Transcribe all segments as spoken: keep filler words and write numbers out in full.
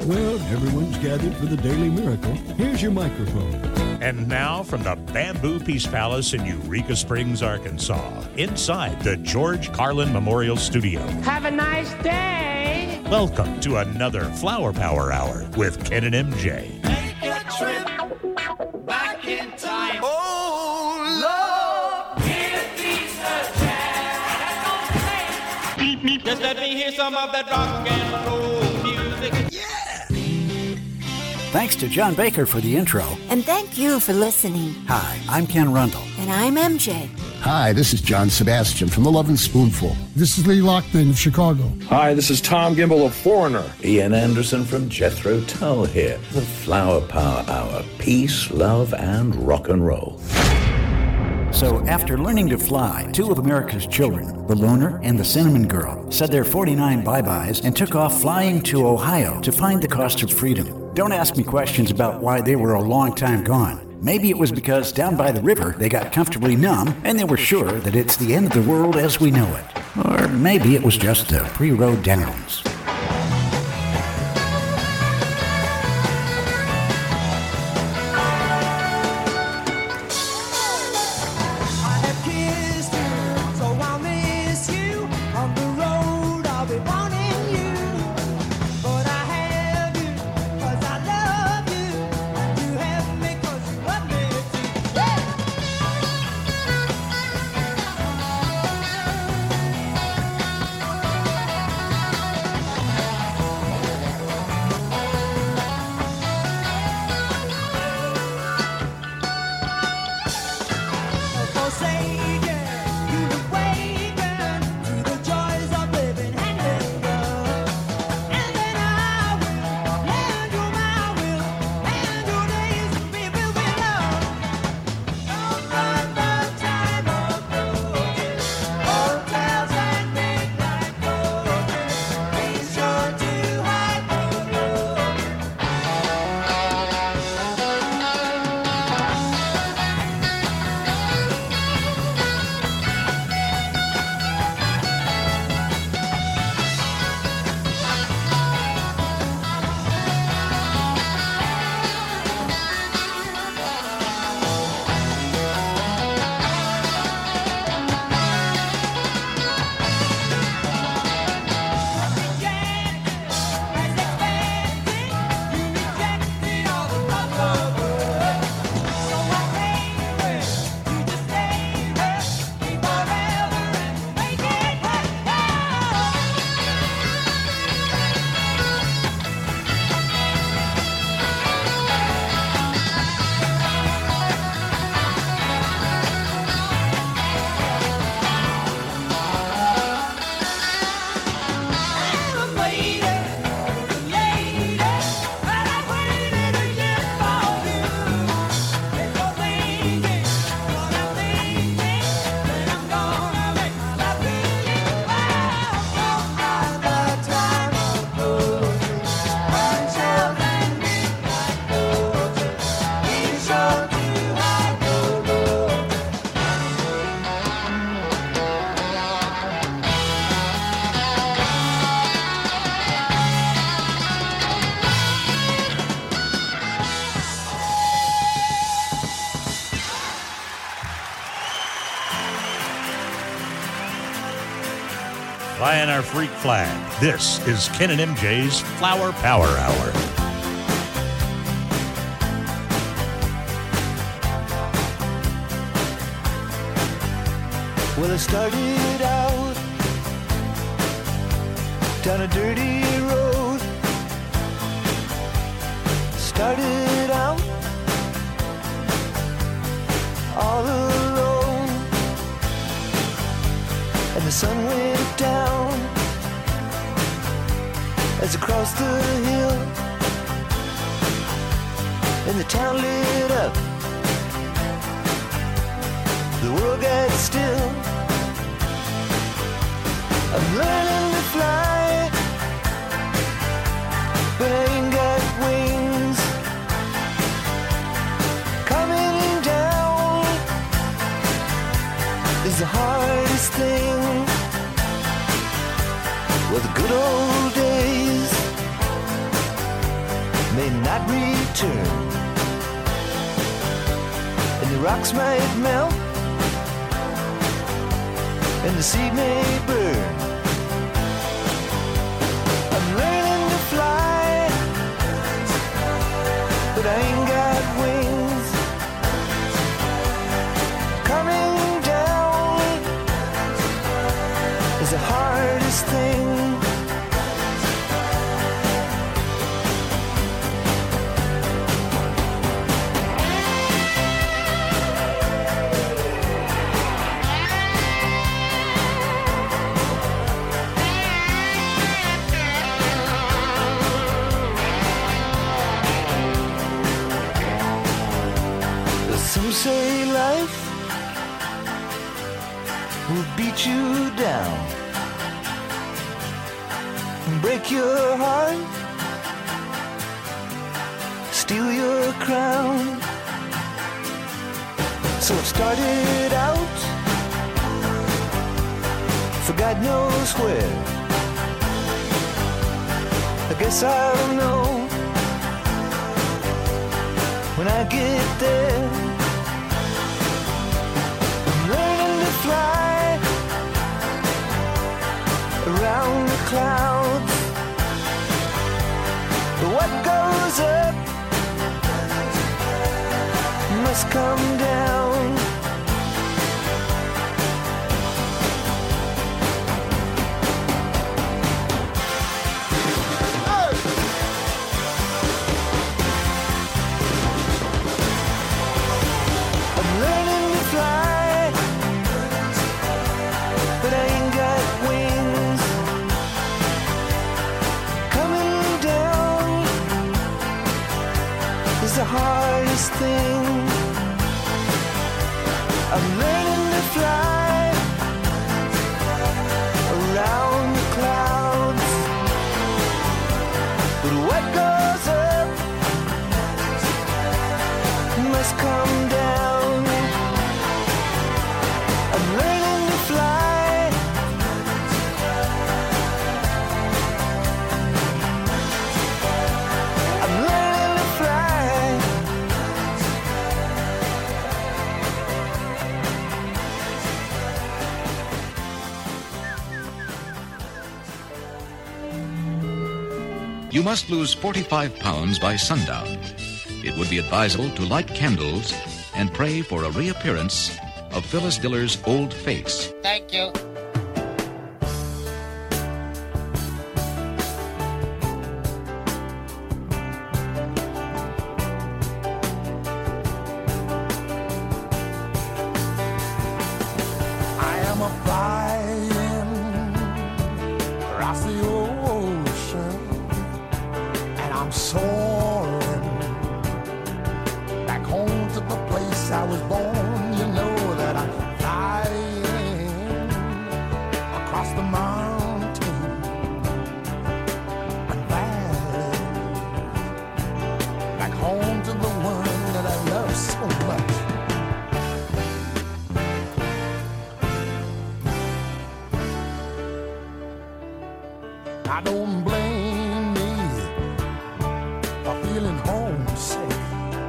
Well, everyone's gathered for the Daily Miracle. Here's your microphone. And now from the Bamboo Peace Palace in Eureka Springs, Arkansas, inside the George Carlin Memorial Studio. Have a nice day. Welcome to another Flower Power Hour with Ken and M J. Make a trip back in time. Oh, Lord, give me a chance. Beep, beep. Just let me hear some of that rock and roll music. Yeah. Thanks to John Baker for the intro. And thank you for listening. Hi, I'm Ken Rundle. And I'm M J. Hi, this is John Sebastian from The Lovin' Spoonful. This is Lee Loughlin of Chicago. Hi, this is Tom Gimble of Foreigner. Ian Anderson from Jethro Tull here. The Flower Power Hour. Peace, love, and rock and roll. So, after learning to fly, two of America's children, the Loner and the Cinnamon Girl, said their forty-nine bye-byes and took off flying to Ohio to find the cost of freedom. Don't ask me questions about why they were a long time gone. Maybe it was because down by the river they got comfortably numb and they were sure that it's the end of the world as we know it. Or maybe it was just the pre-road downs. Flying our freak flag. This is Ken and M J's Flower Power Hour. Well, I started out down a dirty road. Started out all alone, and the sun went down as I crossed the hill, and the town lit up. The world got still. I'm learning to fly, but I ain't got wings. Coming down is the hardest thing. Well, the good old days not return. And the rocks might melt, and the sea may burn. I'm learning to fly, but I ain't got wings. Coming down is the hardest thing. Some say life will beat you down and break your heart, steal your crown. So it started out for God knows where. I guess I'll know when I get there. Fly around the clouds, but what goes up must come down. I'm learning to fly, but I ain't got wings. Coming down is the hardest thing. I'm learning to fly around the clouds, but what goes up must come down. I'm learning to fly, I'm learning to fly. You must lose forty-five pounds by sundown. It would be advisable to light candles and pray for a reappearance of Phyllis Diller's old face. Thank you. I am a flying across the ocean, and I'm soaring back home to the place I was born. You know that I'm flying across the mountain and valley, back home to the one that I love so much. I don't blame me for feeling homesick.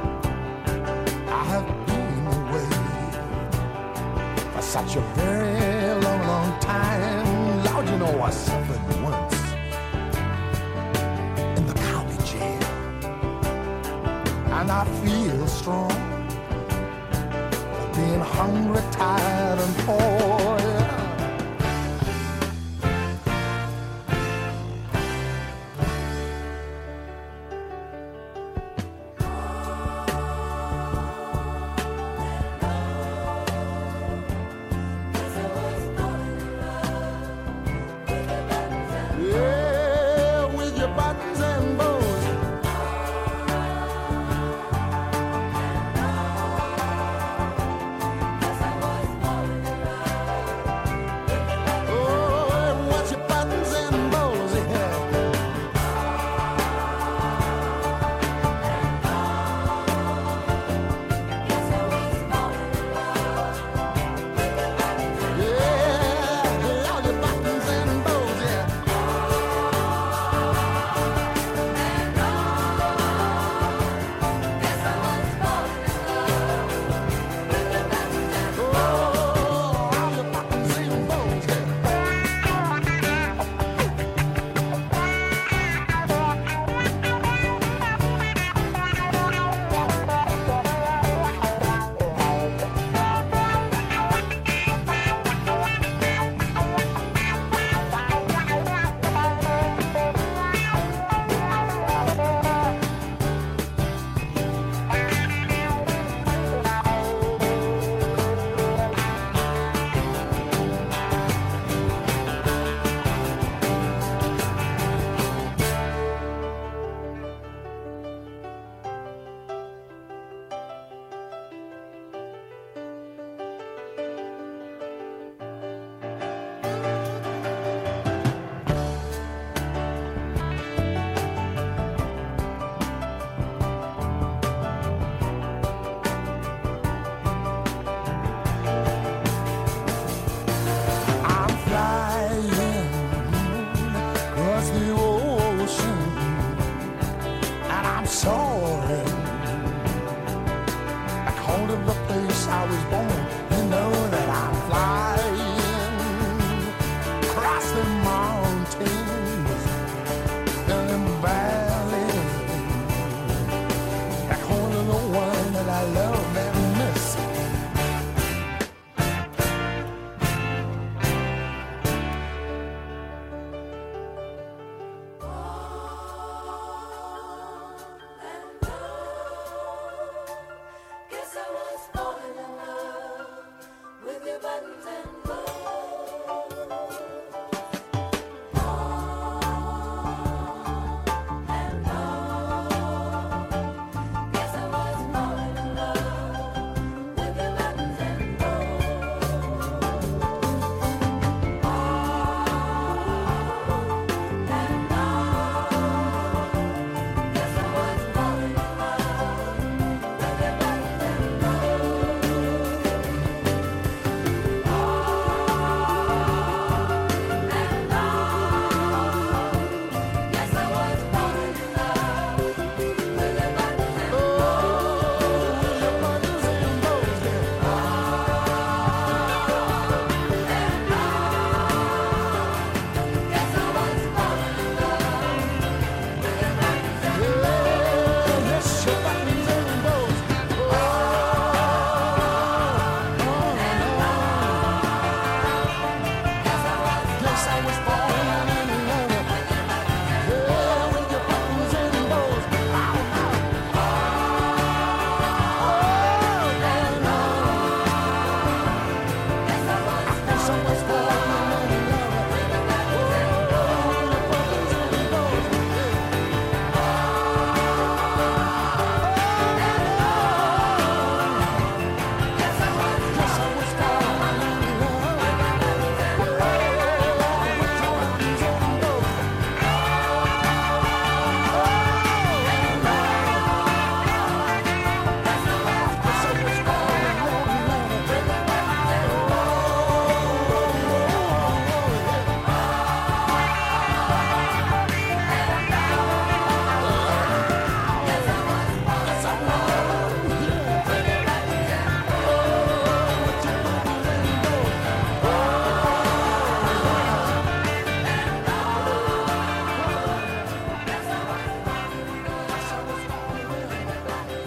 I have been away for such a very long, long time. Lord, you know I suffered once in the county jail, and I feel strong for being hungry, tired, and poor. Yeah.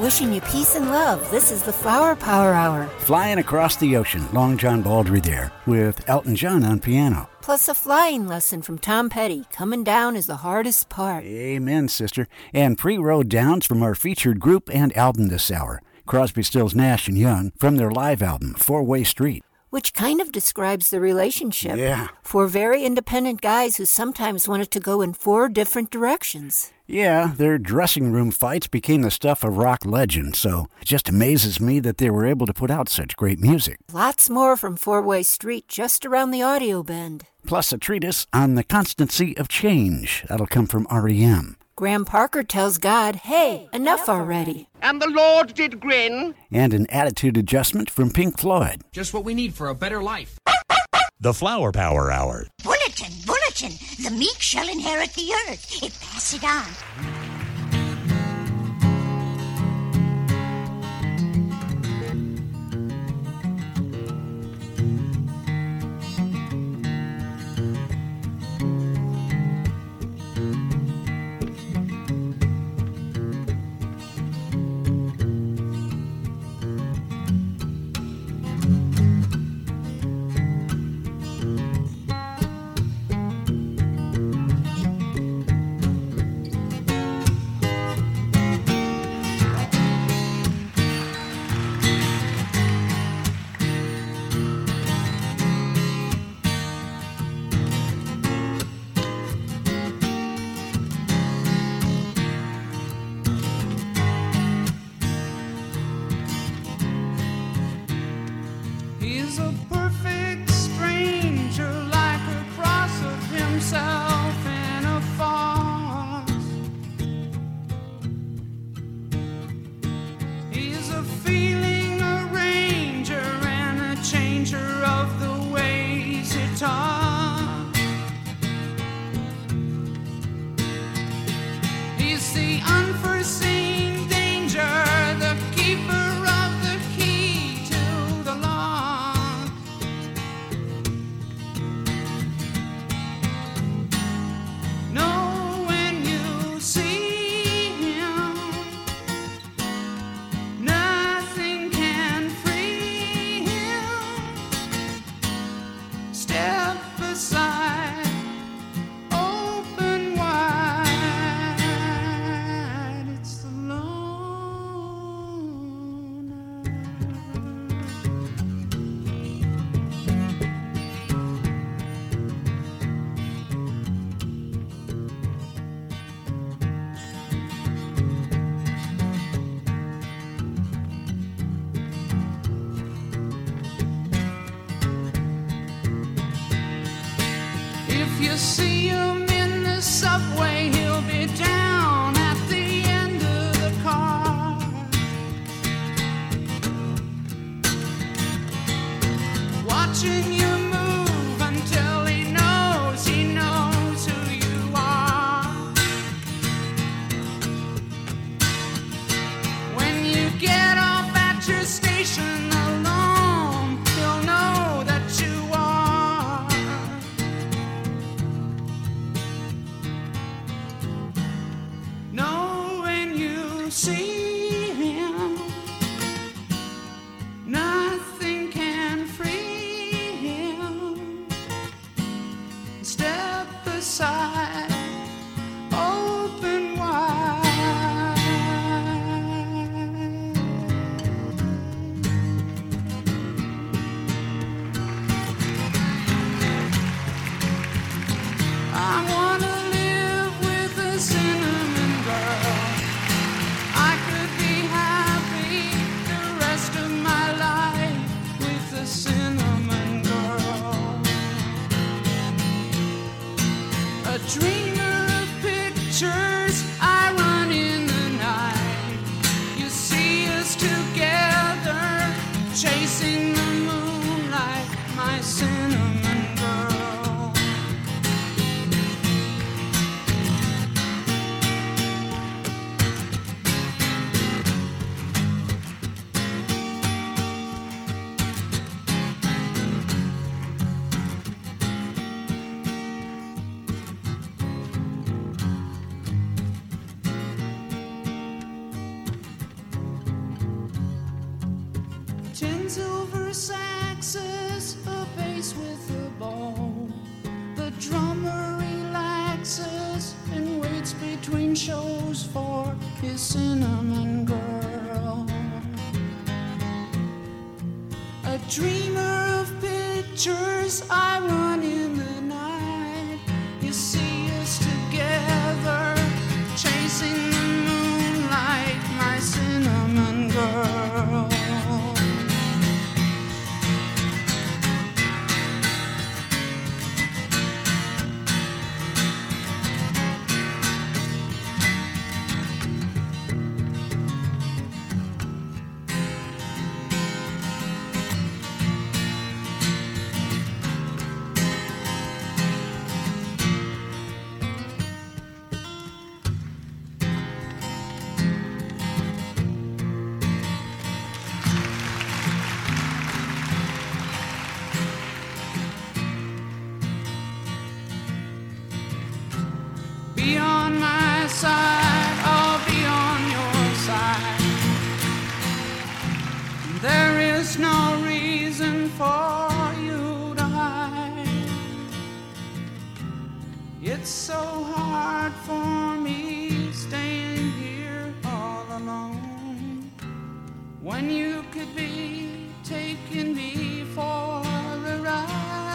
Wishing you peace and love. This is the Flower Power Hour. Flying across the ocean, Long John Baldry there, with Elton John on piano. Plus a flying lesson from Tom Petty. Coming down is the hardest part. Amen, sister. And pre-road downs from our featured group and album this hour, Crosby, Stills, Nash and Young, from their live album, Four-Way Street. Which kind of describes the relationship. Yeah. Four very independent guys who sometimes wanted to go in four different directions. Yeah, their dressing room fights became the stuff of rock legends, so it just amazes me that they were able to put out such great music. Lots more from Four-Way Street just around the audio bend. Plus a treatise on the constancy of change. That'll come from R E M. Graham Parker tells God, hey, enough already. And the Lord did grin. And an attitude adjustment from Pink Floyd. Just what we need for a better life. The Flower Power Hour. Bulletin, bulletin. The meek shall inherit the earth. It pass it on. you see him in the subway, he'll be down at the end of the car. Watching you move until he knows, he knows who you are. When you get off at your station alone, he'll know that you are. Know when you see him, nothing can free him. Step aside, open wide. I wanna live with a cinnamon girl. I could be happy the rest of my life with a cinnamon girl. A dreamer of pictures, I run in the night. You see us together, chasing the moonlight, my cinnamon girl. chorus access a bass with a bow. The drummer relaxes and waits between shows for his cinnamon girl. A dreamer of pictures, I run in the night. You see us together, chasing the moonlight, my cinnamon girl. Be on my side, I'll be on your side. There is no reason for you to hide. It's so hard for me staying here all alone, when you could be taking me for a ride.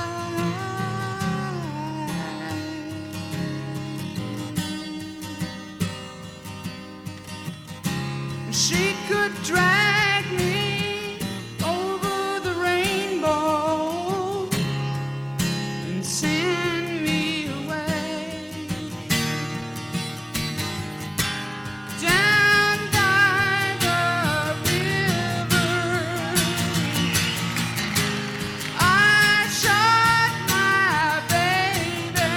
She could drag me over the rainbow and send me away down by the river. I shot my baby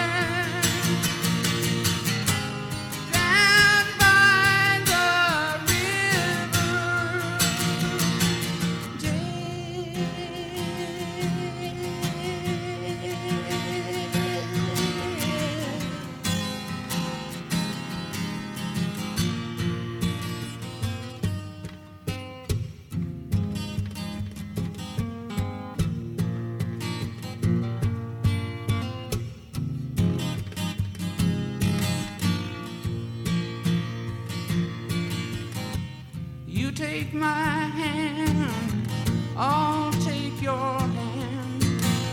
down by the You take my hand, I'll take your hand.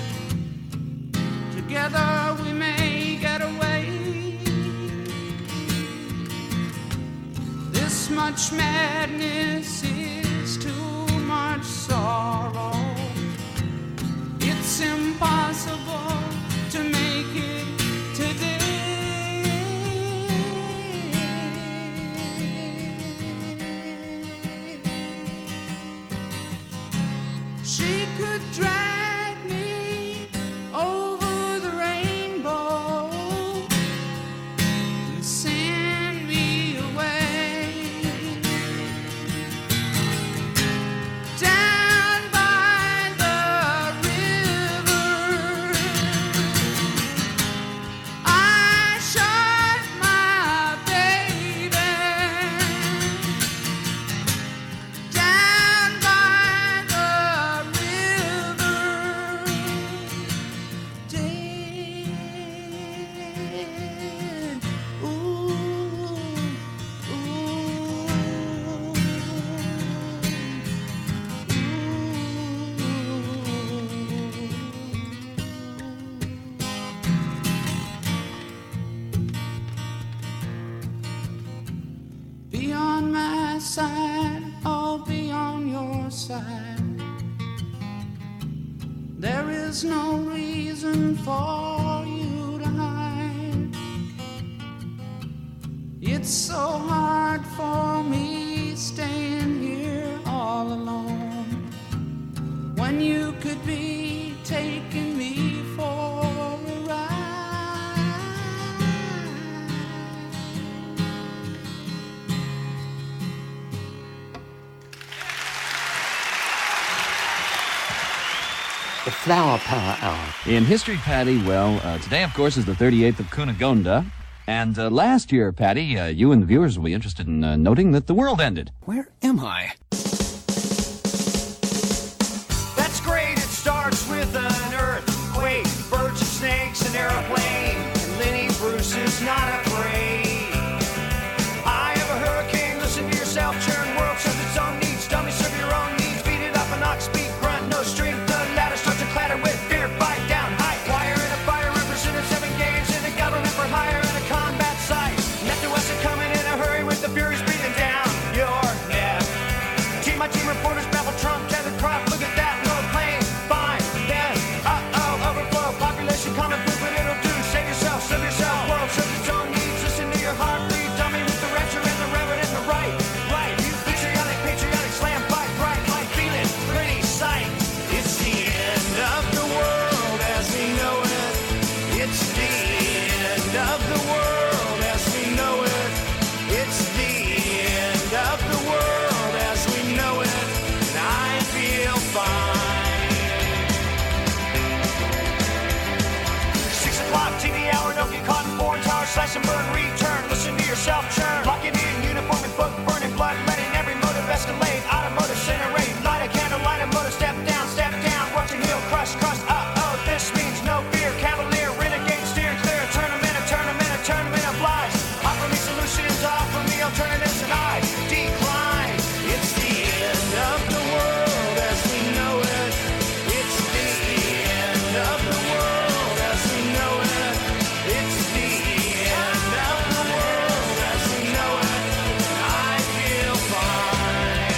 Together we may get away. This much madness is too much sorrow. It's impossible to make it today. She could drag me over the rainbow and send me away down by the river. I shot my baby down by the Be on my side, I'll be on your side. There is no reason for you to hide. It's so hard for me staying here all alone, when you could be taking me for a ride. The Flower Power Hour. In history, Patty, well, uh, today, of course, is the thirty-eighth of Cunegonda. And uh, last year, Patty, uh, you and the viewers will be interested in uh, noting that the world ended. Where am I? That's starts with an earthquake, birds and snakes, an airplane, and Lenny Bruce is not afraid. I have a hurricane, listen to yourself, churn, world serves its own needs, dummy serve your own needs, beat it up an ox, beat, grunt, no strength, the ladder starts to clatter with fear, fight down, high wire and a fire, represented seven games in a government for hire and a combat site. Net to us are coming in a hurry with the furies breathing down your neck. Team, my team reporters baffle Trump, tethered crop, look at that, no plane, fine, then, uh-oh, overflow, population, common food, but it'll do, save yourself, serve yourself, world serves its own needs, listen to your heart, bleed, dummy with the rapture and the reverend and the right, right, you patriotic, patriotic, slam, fight, bright, light, feeling, pretty sight. It's the end of the world as we know it, it's the end of the world as we know it, it's the end of the world as we know it, and I feel fine. Six o'clock T V hour, don't get caught in foreign tower, slash and burn, return, listen to yourself churn, locking in uniform and book, burning blood, letting every motive escalate, automotive incinerate, light a candle, light a motor, step down, step down, watching heel, crush, crush, uh-oh, this means no fear, cavalier, renegade, steer clear, a tournament, a tournament, a tournament of lies, offer me solutions, offer me alternatives, and I decline. It's the end of the world as we know it, it's the end of the world as we know it, it's the end of the world as we know it, and I feel fine.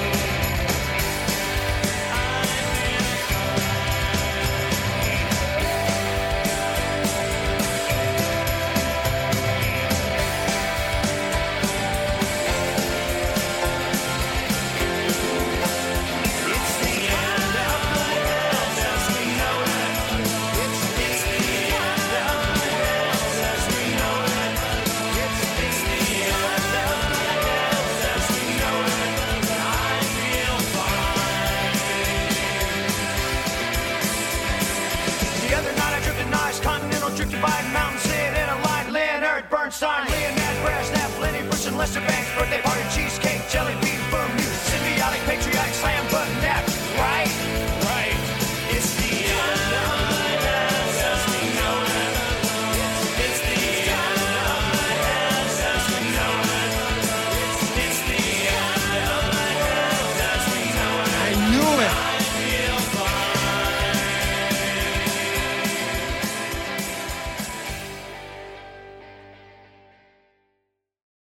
It's the end of the world as we know it, it's the end of the world as we know it, it's the end of the world as we know it, and I feel fine. The other night I drifted nice, continental drifted by mountain, sit in a line, Leonard Bernstein, Leonard Brezhnev, Lenny Bruce and Lester Banks, birthday